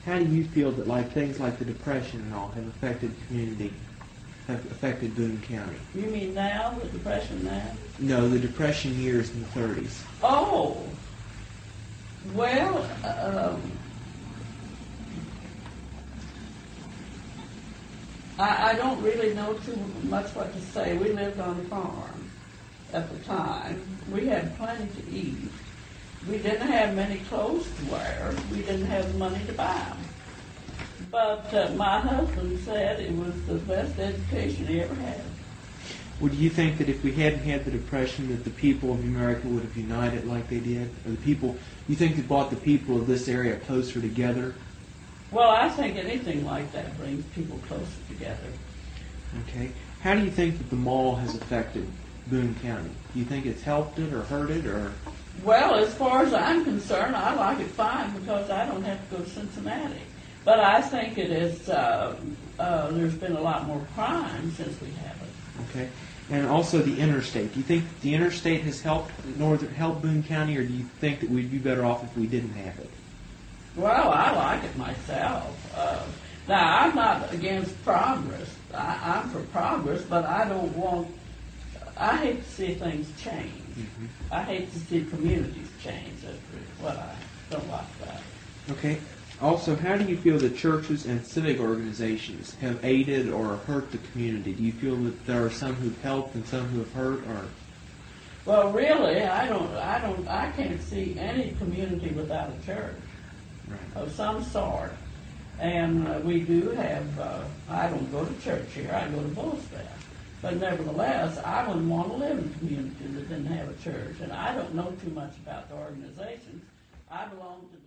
how do you feel that like things like the Depression and all have affected the community, have affected Boone County? You mean now, the Depression now? No, the Depression years in the 30s. Oh, well, I don't really know too much what to say. We lived on a farm at the time. We had plenty to eat. We didn't have many clothes to wear. We didn't have the money to buy them. But my husband said it was the best education he ever had. Would you think that if we hadn't had the Depression that the people of America would have united like they did? Or the people, you think it brought the people of this area closer together? Well, I think anything like that brings people closer together. Okay. How do you think that the mall has affected Boone County? Do you think it's helped it or hurt it or? Well, as far as I'm concerned, I like it fine because I don't have to go to Cincinnati. But I think it is, there's been a lot more crime since we have it. Okay. And also the interstate. Do you think the interstate has helped Boone County, or do you think that we'd be better off if we didn't have it? Well, I like it myself. Now, I'm not against progress. I'm for progress, but I hate to see things change. Mm-hmm. I hate to see communities change. That's what I don't like about it. Okay. Also, how do you feel that churches and civic organizations have aided or hurt the community? Do you feel that there are some who've helped and some who have hurt, or? Well, really, I can't see any community without a church of some sort. And we do have, I don't go to church here, I go to Bullstaff. But nevertheless, I wouldn't want to live in a community that didn't have a church. And I don't know too much about the organizations. I belong to